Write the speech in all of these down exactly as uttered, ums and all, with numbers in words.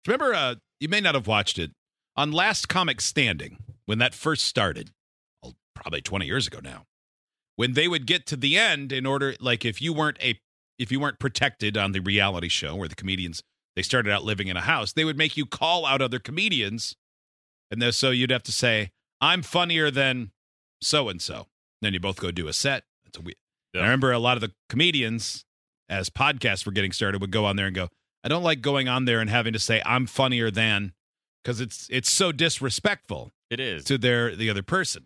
Remember, uh, you may not have watched it on Last Comic Standing when that first started, well, probably twenty years ago now. When they would get to the end, in order, like if you weren't a, if you weren't protected on the reality show where the comedians they started out living in a house, they would make you call out other comedians, and then, so you'd have to say, "I'm funnier than so and so." Then you both go do a set. That's a weird. Yeah. I remember a lot of the comedians, as podcasts were getting started, would go on there and go, "I don't like going on there and having to say I'm funnier than," because it's it's so disrespectful It is. to their the other person.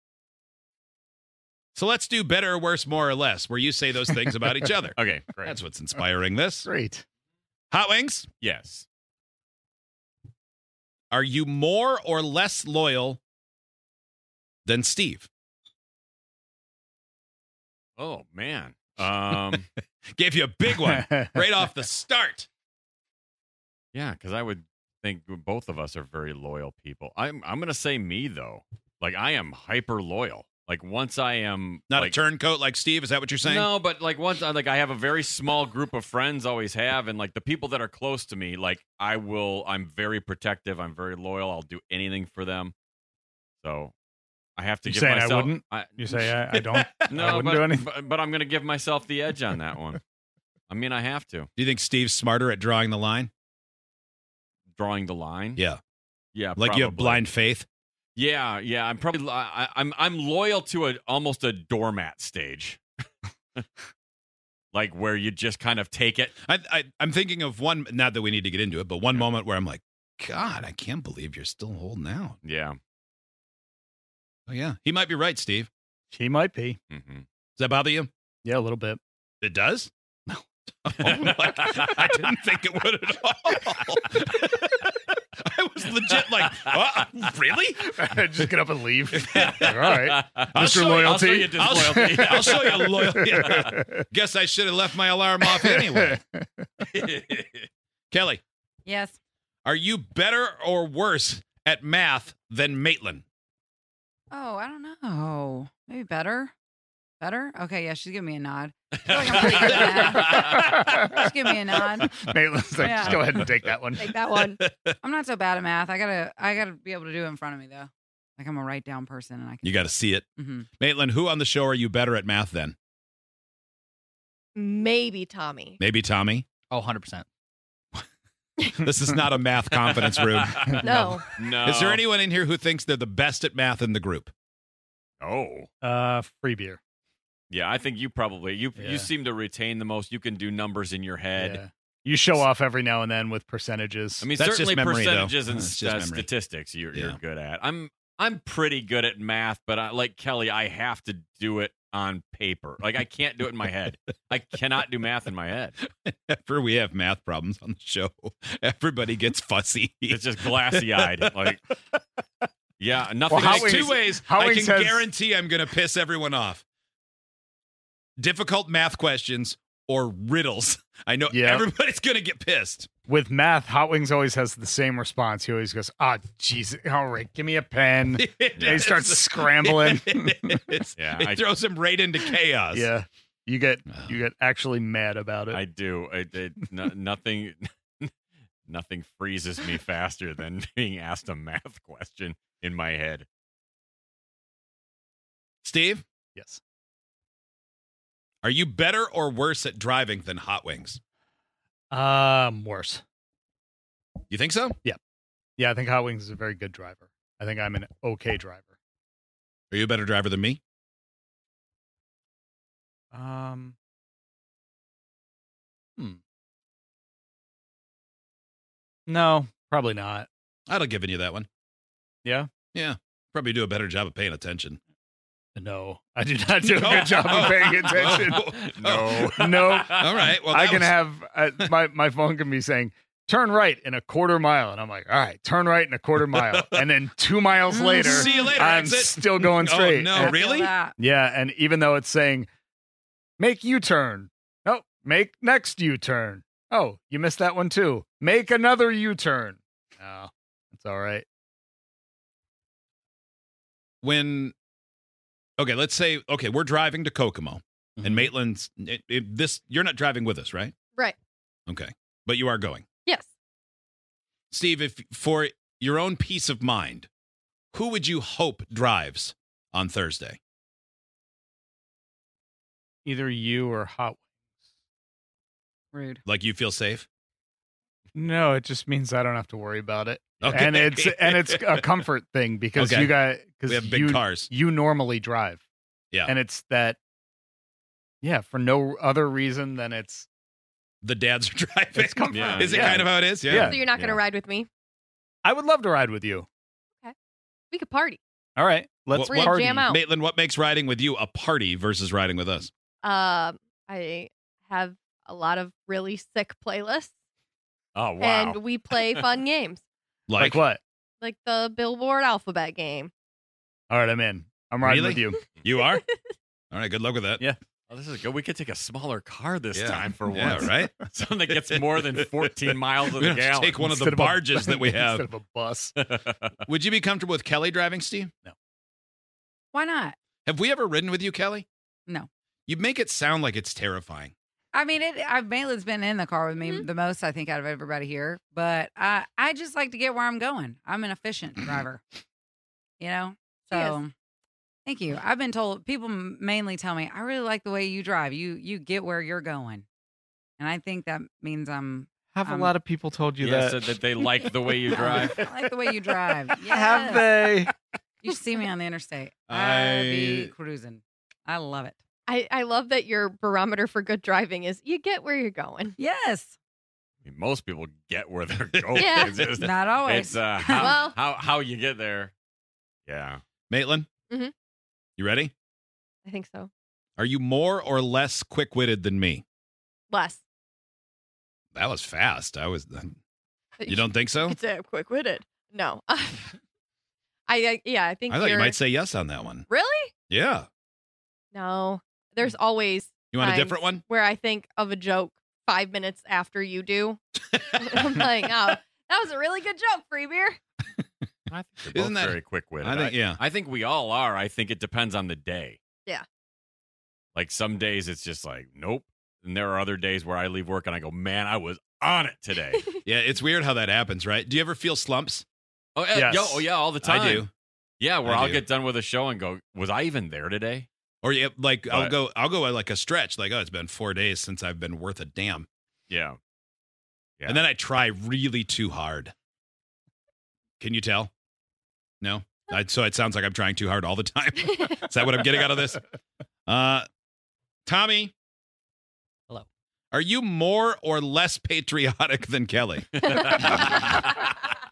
So let's do better or worse, more or less, where you say those things about each other. Okay, great. That's what's inspiring this. Great. Hot Wings, Yes. are you more or less loyal than Steve? Oh, man. Um, Gave you a big one right off the start. yeah, because I would think both of us are very loyal people. I'm I'm going to say me, though. Like, I am hyper loyal. Like, once I am... Not like, a turncoat like Steve, is that what you're saying? No, but like once, I- like I have a very small group of friends, always have, and like the people that are close to me, like I will, I'm very protective, I'm very loyal, I'll do anything for them. So I have to You give saying I myself. wouldn't? I, You say I, I don't? no, I wouldn't but, do anything. but but I'm going to give myself the edge on that one. I mean, I have to Do you think Steve's smarter at drawing the line? drawing the line. Yeah. yeah, Like you have probably. blind faith? Yeah, yeah. I'm probably I, I'm I'm loyal to a almost a doormat stage, like where you just kind of take it. I, I, I'm thinking of one, not that we need to get into it, but one moment where I'm like, God, I can't believe you're still holding out. Yeah. Oh, yeah. He might be right, Steve. She might be. Mm-hmm. Does that bother you? Yeah, a little bit. It does? No. Oh, like, I didn't think it would at all. I was legit like, oh, really? Just get up and leave. Like, all right. I'll Mister show you- I'll show Loyalty. you I'll, disloyalty. I'll show you loyalty. Yeah. Guess I should have left my alarm off anyway. Kelly, Yes. are you better or worse at math than Maitland? Oh, I don't know. Maybe better. Better? Okay, yeah, she's giving me a nod. I feel like I'm pretty good at math. Just give me a nod. Maitland's like, Yeah. just go ahead and take that one. Take that one. I'm not so bad at math. I gotta, I gotta be able to do it in front of me though. Like I'm a write down person, and I can. You got to see it. hmm Maitland, who on the show are you better at math than? Maybe Tommy. Maybe Tommy? Oh, one hundred percent. This is not a math confidence room. No. No. Is there anyone in here who thinks they're the best at math in the group? Oh. Uh, free beer. Yeah, I think you probably you Yeah. you seem to retain the most. You can do numbers in your head. Yeah. You show off every now and then with percentages. I mean, That's certainly just memory, though. percentages and That's just uh, memory. statistics you're Yeah. you're good at. I'm I'm pretty good at math, but I, like Kelly, I have to do it on paper. Like I can't do it in my head. I cannot do math in my head. After we have math problems on the show, everybody gets fussy. It's just glassy eyed. Like, yeah, nothing. Well, There's Howings- two ways I Howings can has- guarantee I'm going to piss everyone off. Difficult math questions or riddles. I know Yeah. everybody's going to get pissed. With math, Hot Wings always has the same response. He always goes, "Ah, jeez, all right, give me a pen." And he starts scrambling. It's- Yeah, it I- throws him right into chaos. Yeah, you get you get actually mad about it. I do. I, it, no, nothing. Nothing freezes me faster than being asked a math question in my head. Steve, yes. are you better or worse at driving than Hot Wings? Um, worse. You think so? Yeah, I think Hot Wings is a very good driver. I think I'm an okay driver. Are you a better driver than me? Um, hmm. No, probably not. I'd have given you that one. Yeah? Yeah. Probably do a better job of paying attention. No, I do not do a No. good job of paying attention. No. No. All right. Well, I that can was- have uh, my my phone can be saying turn right in a quarter mile, and I'm like, all right, turn right in a quarter mile, and then two miles later, See you later, I'm exit. still going Oh, straight. no, And- I feel really? that. Yeah, and even though it's saying make U-turn, no, make next U-turn. Oh, you missed that one too. Make another U-turn. No, it's all right. when okay, let's say okay, we're driving to Kokomo, Mm-hmm. and Maitland's it, it, this. You're not driving with us, right? Right. Okay, but you are going. Yes. Steve, if for your own peace of mind, who would you hope drives on Thursday? Either you or Hot Wings. Rude. Like you feel safe? No, it just means I don't have to worry about it. Okay. And it's and it's a comfort thing because Okay. you got because We have big you, cars. you normally drive. Yeah. And it's that yeah, for no other reason than it's The dads are driving. It's comfort. Yeah. Is it Yeah. kind of how it is? Yeah. Yeah. So you're not going to Yeah. ride with me? I would love to ride with you. We could party. All right. Let's We're gonna party. jam out. Maitland, what makes riding with you a party versus riding with us? Um, I have a lot of really sick playlists, Oh wow. and we play fun games Like what? like the Billboard alphabet game. All right, I'm in. I'm riding Really? with you. You are? All right, good luck with that. Yeah. Oh, this is good. We could take a smaller car this Yeah. time for Yeah, once. right? Something that gets more than fourteen miles We of the don't have to gallon. take one of the Instead a- barges that we have. Instead of a bus. Would you be comfortable with Kelly driving, Steve? Why not? Have we ever ridden with you, Kelly? No. You make it sound like it's terrifying. I mean, it. I've Maitland's been in the car with me Mhm. the most, I think, out of everybody here. But I, I just like to get where I'm going. I'm an efficient driver. You know. She is. So, thank you. I've been told people m- mainly tell me I really like the way you drive. You you get where you're going, and I think that means I'm. Have Um, a lot of people told you yeah, that? said that they like the way you drive. I like the way you drive. Have Yes. they? You should see me on the interstate. I- I be cruising. I love it. I, I love that your barometer for good driving is you get where you're going. Yes. I mean, most people get where they're going. Yeah. It's, just- Not always. it's, uh, how, Well- how how you get there. Yeah. Maitland? Mhm. You ready? I think so. Are you more or less quick-witted than me? Less. That was fast. I was. You don't think so? It's uh, quick-witted. No. I, I yeah, I think I thought you you're- might say yes on that one. Really? Yeah. No. There's always You want a times different one? where I think of a joke five minutes after you do. I'm like, oh, that was a really good joke, Freebeer. I think they're both Isn't that- very quick-witted. I think yeah. I think we all are. I think it depends on the day. Yeah. Like some days it's just like, nope. And there are other days where I leave work and I go, man, I was on it today. Yeah, it's weird how that happens, right? Do you ever feel slumps? oh, yeah, Yes. yo, oh, yeah, all the time. I do. Yeah, where I I'll do. get done with a show and go, was I even there today? Or yeah, like I'll But- go I'll go at like a stretch, like, oh, it's been four days since I've been worth a damn. Yeah. Yeah. And then I try really too hard. Can you tell? No? I, so it sounds like I'm trying too hard all the time. Is that what I'm getting out of this? Uh, Tommy. Hello. Are you more or less patriotic than Kelly? I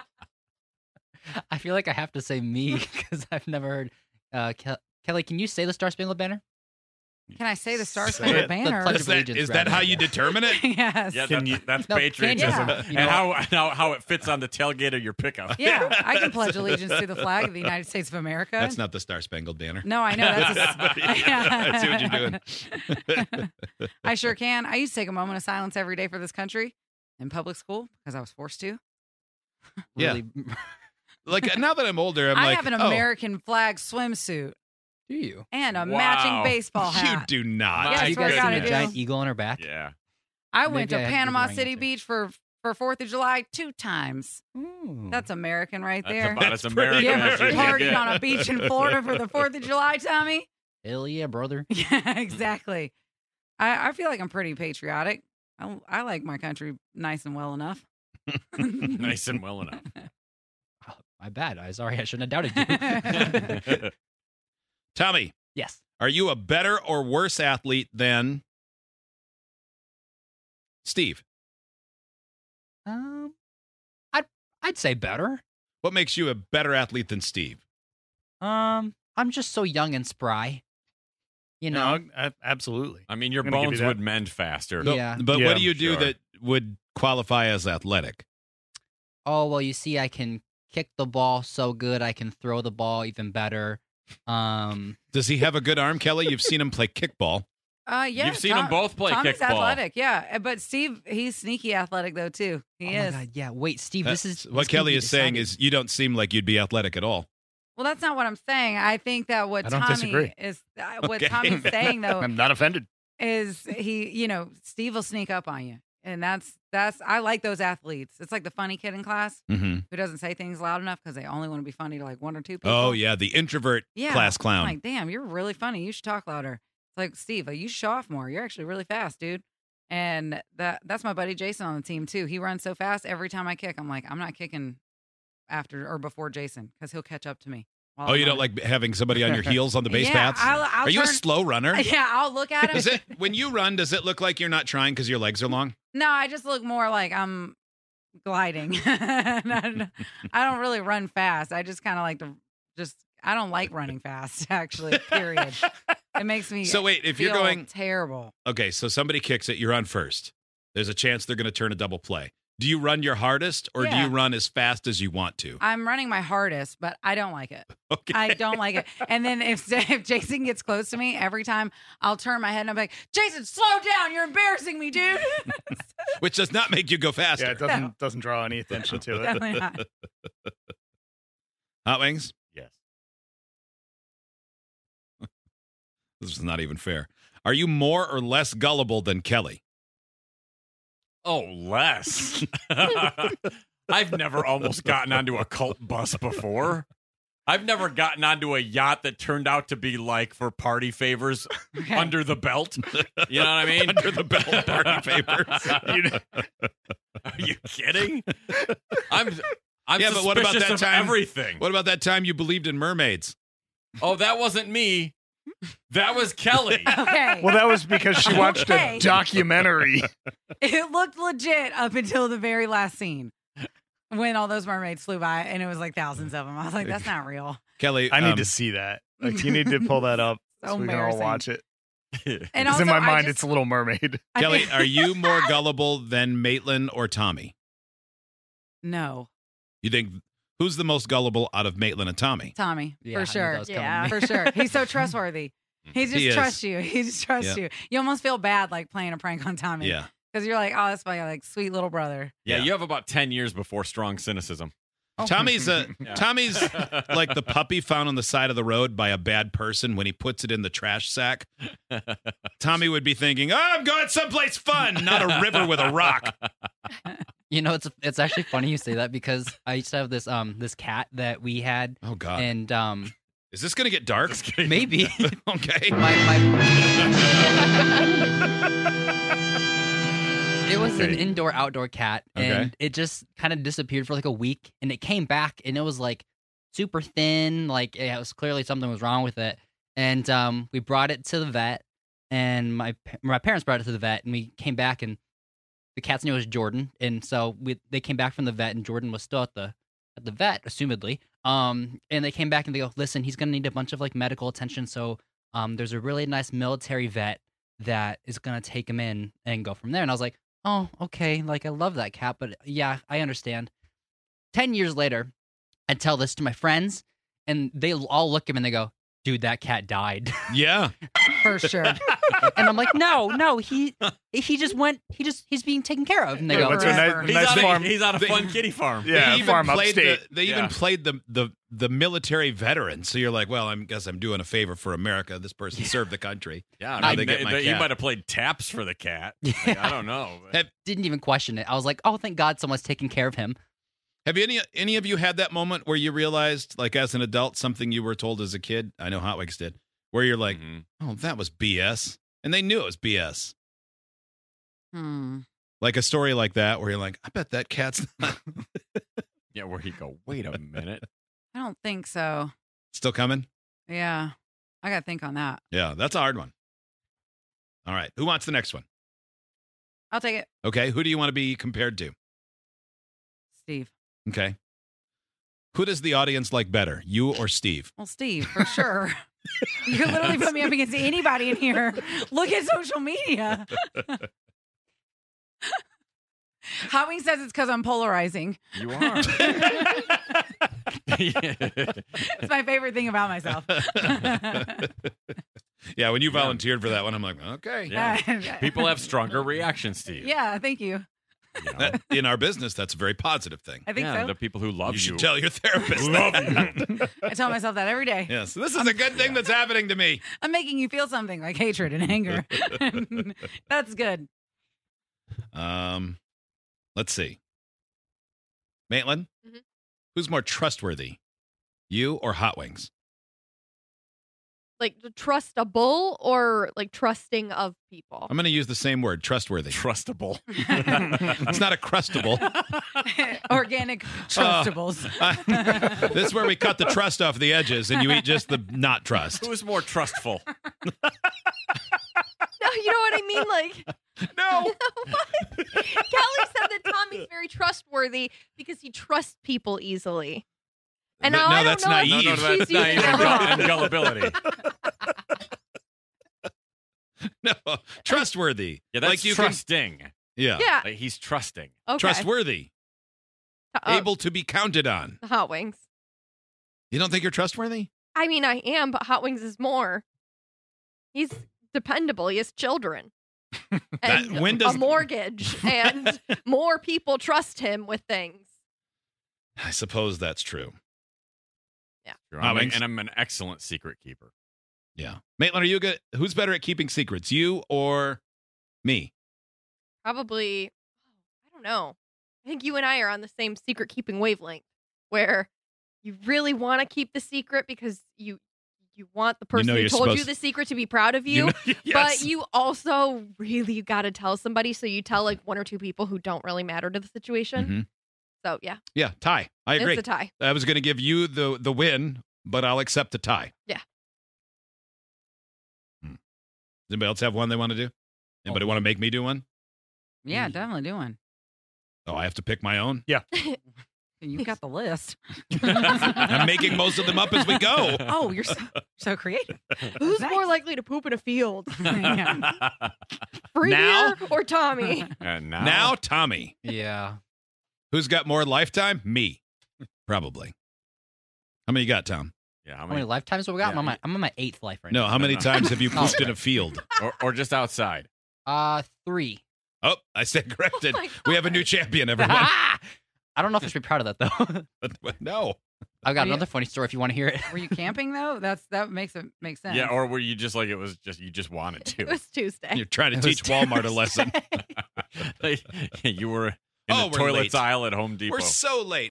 feel like I have to say me because I've never heard. Uh, Ke- Kelly, can you say the Star Spangled Banner? Can I say the Star Say Spangled it. Banner? The Pledge Is of that, Allegiance, is that rather. how you determine it? Yes. Yeah, Can that's, you- that's No, can patriotism. you- Yeah. you know and what? how, how how it fits on the tailgate of your pickup. Yeah, I can pledge allegiance to the flag of the United States of America. That's not the Star Spangled Banner. No, I know. That's a, Yeah, I see what you're doing. I sure can. I used to take a moment of silence every day for this country in public school because I was forced to. Yeah. Really? Like now that I'm older, I'm I like, have an oh, American flag swimsuit Do you? and a Wow. matching baseball you hat. do not. Yeah, you that's what I guys gotta seen a do. giant eagle on her back? Yeah. I went Maybe to I have to Panama bring City it. Beach for for Fourth of July two times. Ooh. That's American right That's there. about as That's American You pretty as ever you can partied get. on a beach in Florida for the Fourth of July, Tommy? Hell yeah, brother. Yeah, exactly. I, I feel like I'm pretty patriotic. I, I like my country nice and well enough. Nice and well enough. Oh, my bad. I sorry. I shouldn't have doubted you. Tommy, Yes. are you a better or worse athlete than Steve? Um, I'd I'd say better. What makes you a better athlete than Steve? Um, I'm just so young and spry. You know. No, a- absolutely. I mean, your I'm gonna give bones you that. would mend faster. But- Yeah. But Yeah, what do you do sure. that would qualify as athletic? Oh well, you see, I can kick the ball so good. I can throw the ball even better. Um, Does he have a good arm, Kelly? You've seen him play kickball. Uh, yeah, You've seen them both play Tommy's kickball. athletic, yeah. Uh, But Steve, he's sneaky athletic though too. He oh is. my God, yeah. Wait, Steve, this That's- is what this can Kelly be is saying decided. is you don't seem like you'd be athletic at all. Well, that's not what I'm saying. I think that what I don't Tommy disagree. is, uh, what Okay. Tommy's saying though I'm not offended. is he, you know, Steve will sneak up on you, and that's That's I like those athletes. It's like the funny kid in class Mm-hmm. who doesn't say things loud enough because they only want to be funny to like one or two people. Oh yeah, the introvert yeah. class clown. I'm like, damn, you're really funny. You should talk louder. It's like, Steve, like, you should show off more. You're actually really fast, dude. And that that's my buddy Jason on the team too. He runs so fast. Every time I kick, I'm like, I'm not kicking after or before Jason because he'll catch up to me. while Oh, I'm you don't running. like having somebody on your heels on the base yeah, paths? I'll, I'll Are you a turn- slow runner? Yeah, I'll look at him. Is it when you run? Does it look like you're not trying because your legs are long? No, I just look more like I'm gliding. I don't I don't really run fast. I just kind of like to just. I don't like running fast. Actually, period. It makes me. So wait, if you're feel going, terrible. okay, so somebody kicks it, you're on first. There's a chance they're going to turn a double play. Do you run your hardest, or do Yeah. you run as fast as you want to? I'm running my hardest, but I don't like it. Okay. I don't like it. And then if if Jason gets close to me, every time I'll turn my head and I'm like, Jason, slow down. You're embarrassing me, dude. Which does not make you go faster. Yeah, it doesn't No. doesn't draw any attention to it. Definitely not. Hot Wings? Yes. This is not even fair. Are you more or less gullible than Kelly? Oh, less. I've never almost gotten onto a cult bus before. I've never gotten onto a yacht that turned out to be like for party favors Okay. under the belt. You know what I mean? Under the belt party papers. You know- Are you kidding? I'm I'm Yeah, but what about suspicious that of time- everything. What about that time you believed in mermaids? Oh, that wasn't me. That was Kelly. Okay. Well, that was because she watched Okay. a documentary. It looked legit up until the very last scene when all those mermaids flew by and it was like thousands of them. I was like, that's not real. Kelly, I need um, to see that. Like, you need to pull that up So so we can all embarrassing. watch it. And Because also, in my I mind, just- it's Little Mermaid. I Kelly, think- are you more gullible than Maitland or Tommy? No, You think who's the most gullible out of Maitland and Tommy? Tommy, Yeah, I knew for that sure. was coming. Yeah. For sure. He's so trustworthy. He just He is. trusts you. He just trusts Yeah. you. You almost feel bad like playing a prank on Tommy. Yeah. Because you're like, oh, that's my like sweet little brother. Yeah, Yeah. you have about ten years before strong cynicism. Tommy's a Yeah. Tommy's like the puppy found on the side of the road by a bad person when he puts it in the trash sack. Tommy would be thinking, "Oh, I'm going someplace fun, not a river with a rock." You know, it's it's actually funny you say that because I used to have this um this cat that we had, Oh God, and um is this gonna get dark? maybe Okay. my my. It was an Okay. indoor outdoor cat, and Okay. it just kind of disappeared for like a week, and it came back, and it was like super thin, like it was clearly something was wrong with it, and um we brought it to the vet, and my pa- my parents brought it to the vet, and we came back, and the cat's name was Jordan, and so we they came back from the vet, and Jordan was still at the at the vet, assumedly, um and they came back and they go, listen, he's gonna need a bunch of like medical attention, so um there's a really nice military vet that is gonna take him in and go from there, and I was like, oh, okay. Like, I love that cat, but yeah, I understand. Ten years later, I tell this to my friends, and they all look at me and they go, dude, that cat died. Yeah. For sure. And I'm like, no, no, he he just went, he just, he's being taken care of. And they Yeah, go, what's a forever. nice, He's, nice on farm? a, he's on a They- fun kitty farm. Yeah, they even farm played upstate. The, they even Yeah. played the, the the military veteran. So you're like, well, I guess I'm doing a favor for America. This person served the country. Yeah, Now I they mean, get they- my they- he cat. might have played taps for the cat. Yeah. Like, I don't know. Have, didn't even question it. I was like, oh, thank God someone's taking care of him. have any any of you had that moment where you realized, like as an adult, something you were told as a kid? I know Hotwigs did, where you're like, Mhm. oh, that was B S, and they knew it was B S. Hmm. Like a story like that, where you're like, I bet that cat's not Yeah, where he go, wait a minute. I don't think so. still coming. Yeah. I got to think on that. Yeah, that's a hard one. All right, who wants the next one? I'll take it. Okay, who do you want to be compared to? Steve. Okay. Who does the audience like better, you or Steve? Well, Steve, for sure. You could literally put me up against anybody in here. Look at social media. Howie says it's because I'm polarizing. You are. It's my favorite thing about myself. Yeah, when you volunteered for that one, I'm like, okay. Yeah. People have stronger reactions to you. Yeah, thank you. You know? That- in our business, that's a very positive thing. I think yeah, so. the people who love You you. should tell your therapist. Love that. I tell myself that every day. Yeah, so this is a good thing that's happening to me. I'm making you feel something like hatred and anger. That's good. Um, Let's see. Maitland, Mhm. who's more trustworthy, you or Hot Wings? Like the trustable or like trusting of people. I'm going to use the same word, trustworthy. Trustable. It's not a crustable. Organic trustables. Uh, this is where we cut the trust off the edges and you eat just the not trust. Who's more trustful? No, you know what I mean? Like, No. what? Callie said that Tommy's very trustworthy because he trusts people easily. And But now no, I don't that's know if naive. No, no, she's that's using naive it and, wrong. gull- and gullibility. No. Trustworthy. Yeah, that's like you can, trusting. yeah. Yeah. Like he's trusting. Okay. Trustworthy. Uh, Able to be counted on. the Hot Wings. You don't think you're trustworthy? I mean, I am, but Hot Wings is more. He's dependable. He has children. That- And when does- a mortgage, and more people trust him with things. I suppose that's true. True. Hot I'm a- Wings. and I'm an excellent secret keeper. Yeah. Maitland, are you good? Who's better at keeping secrets, you or me? Probably, I don't know. I think you and I are on the same secret keeping wavelength, where you really want to keep the secret because you you want the person know who you're told you supposed- the secret to be proud of you. know- But yes. you also really got to tell somebody, so you tell like one or two people who don't really matter to the situation. Mhm. So yeah, Yeah, tie. I agree. it's a tie. I was going to give you the the win, but I'll accept the tie. Yeah. Hmm. Does anybody else have one they want to do? Anybody want to make me do one? Yeah, definitely do one. Oh, I have to pick my own? You got the list. I'm making most of them up as we go. Oh, you're so, so creative. Who's Nice. more likely to poop in a field, Yeah. Freemier or Tommy? And now, Now, Tommy. Yeah. Who's got more lifetime? Me. Probably. How many you got, Tom? yeah, how How many many, lifetimes have we got? Yeah. I'm, on my, I'm on my eighth life right No, now. how many no. times have you Oh. pooped in a field? or, or just outside. Uh, three. Oh, I said corrected. Oh my We have a new champion, everyone. I don't know if I should be proud of that though. But- but no. I've got Were you- another funny story if you want to hear it. Were you camping though? That's that makes it make sense. Yeah, or were you just like it was just you just wanted It to? was Tuesday. You're trying to It was teach Walmart a lesson. Tuesday. Like, you were in Oh, the we're toilets late. aisle at Home Depot. We're so late.